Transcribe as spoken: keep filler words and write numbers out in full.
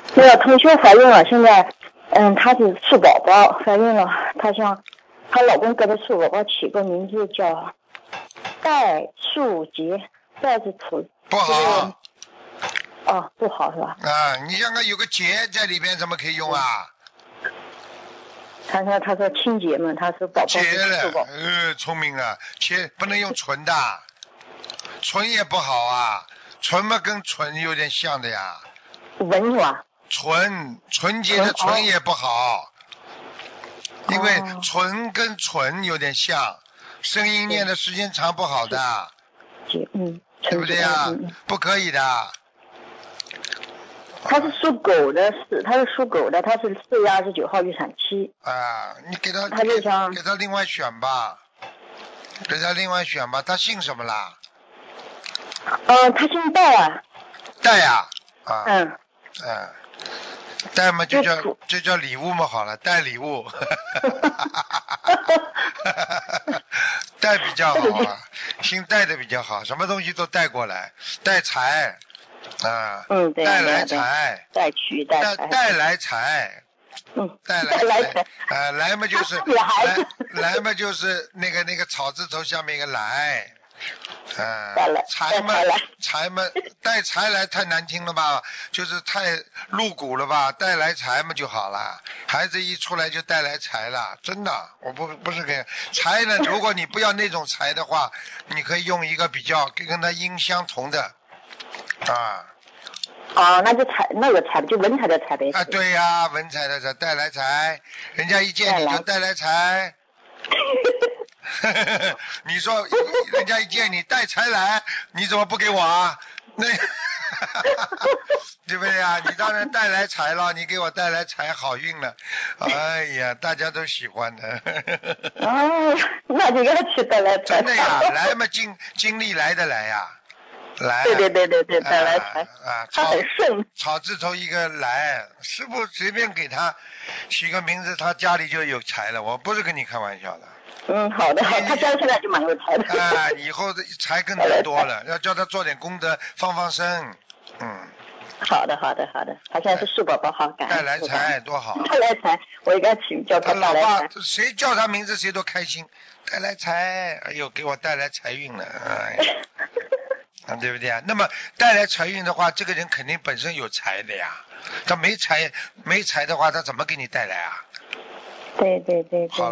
那个同学怀孕了，现在嗯，她是树宝宝怀孕了，她想她老公给她树宝宝起个名字叫戴树杰，戴是土不好。 哦，不好是吧？ 啊，你像个有个节在里边，怎么可以用啊？ 他说他说清洁嘛，他说宝宝节是树宝了，呃，聪明了，切不能用纯的，纯也不好啊，纯嘛跟纯有点像的呀。 文是吧？ 纯纯洁的纯也不好，因为纯跟纯有点像，声音念的时间长不好的， 嗯， 对不对呀？ 嗯嗯、 不可以的。 他是属狗的，是他是属狗的，他是四月二十九号预产期。 啊，你给他， 他就想给他另外选吧，给他另外选吧。他姓什么啦？ 呃，他姓戴啊。 戴呀，啊， 嗯， 嗯，戴嘛就叫就叫礼物嘛，好了，带礼物。带比较好啊，姓戴的比较好，什么东西都带过来，带财啊， 嗯，对， 带来财， 带取带财， 带来财， 嗯， 带来财，呃，来嘛就是来来嘛就是那个那个草字头下面一个来。呃，财嘛，财嘛，带财来太难听了吧，就是太露骨了吧，带来财嘛就好了。孩子一出来就带来财了，真的，我不不是给财呢。如果你不要那种财的话，你可以用一个比较跟它音相同的啊。 哦，那就财那个财就文采的财呗。 啊，对呀、啊，文采的财带来财，人家一见你就带来财。你说人家一见你带财来，你怎么不给我啊？那对不对呀？你当然带来财了，你给我带来财好运了。哎呀，大家都喜欢的。 哦，那就要去带来财。 真的呀，来嘛经经历来的来呀，来。 对对对对对，带来财。 啊， 他很顺。 草字头一个来，师傅随便给他起个名字，他家里就有财了。我不是跟你开玩笑的。 嗯，好的，好，他家现在就蛮有财的。 啊，以后的财更多了，要叫他做点功德，放放生。嗯。 好的，好的，好的。他现在是树宝宝，好，感恩。 带来财多好。 带来财，我应该起叫他带来财。 他老爸谁叫他名字谁都开心，带来财，哎呦，给我带来财运了，哎。啊，对不对啊？那么带来财运的话，这个人肯定本身有财的呀。他没财没财的话，他怎么给你带来啊？ 对对对对。 好。